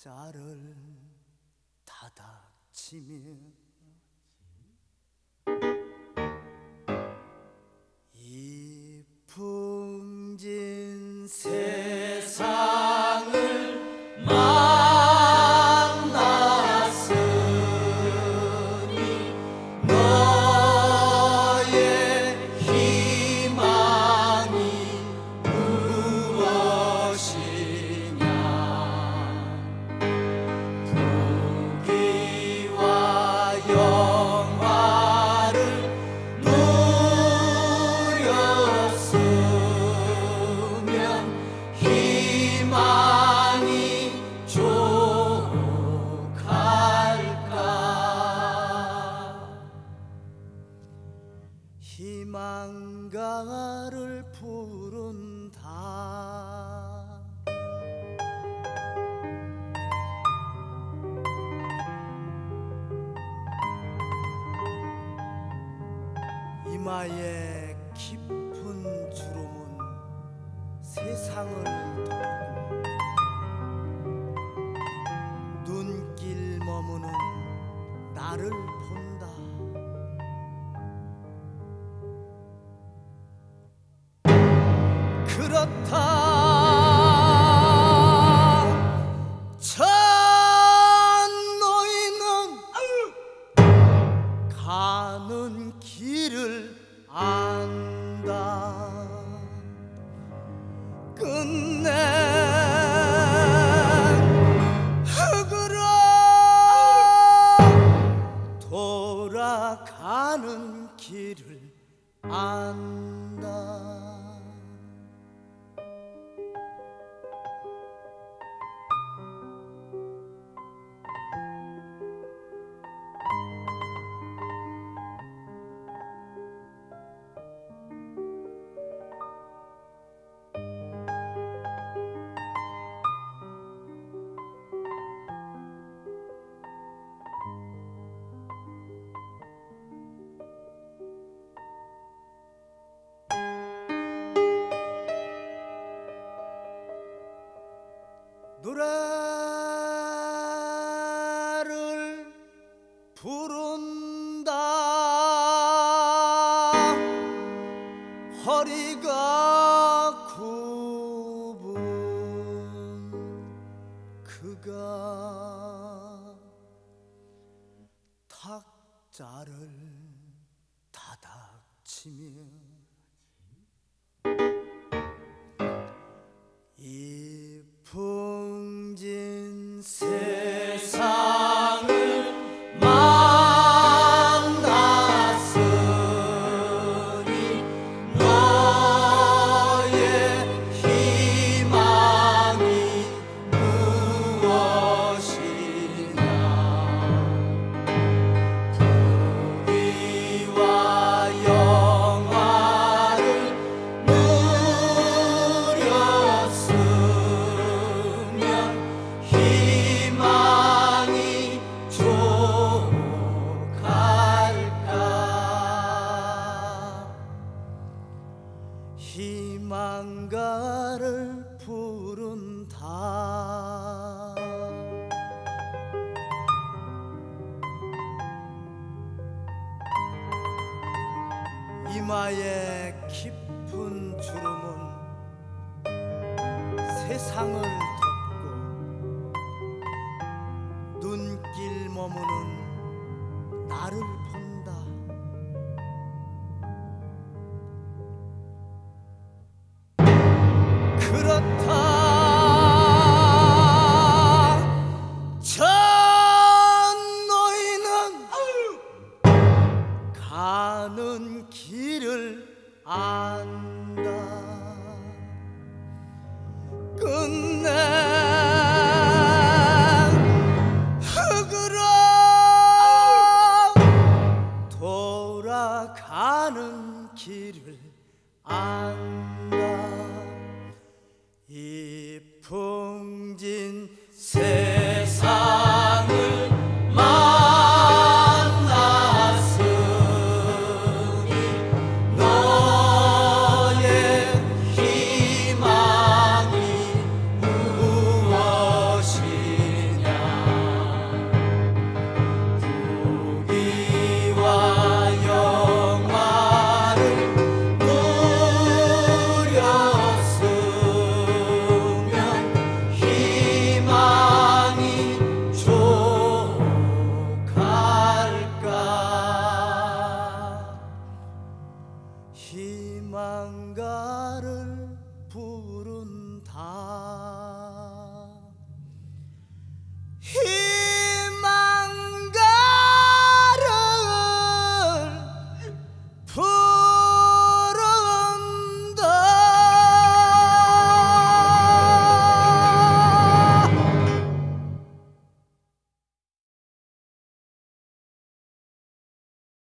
탁자를 다닥치며 이 풍진 세상을 만났으니 너의 희망이 무엇이냐. 부귀와 영화를 누렸으면 희망이 족할까. 희망가를 부른다. 이마에 깊은 주름은 세상을 덮고 눈길 머무는 나를 본다. 그렇다. 저 노인은 가는 길을 안다. 끝내 흙으로 돌아가는 길을 안다. 노래를 부른다. 허리가 굽은 그가 탁자를 다닥치며 이 풍진 세상을 만났으니 너의 희망이 무엇이냐. 부귀와 영화를 누렸으면 희망이 족할까. 희망가를 부른다. 이마에 깊은 주름은 세상을 덮고 눈길 머무는 나를 본다. 그렇다. 저 노인은 가는 길을 안다. 끝내 흙으로 돌아가는 길을 안다. 이 풍진 세상을 만났으니 너의 희망이 무엇이냐. 희망가를 부른다.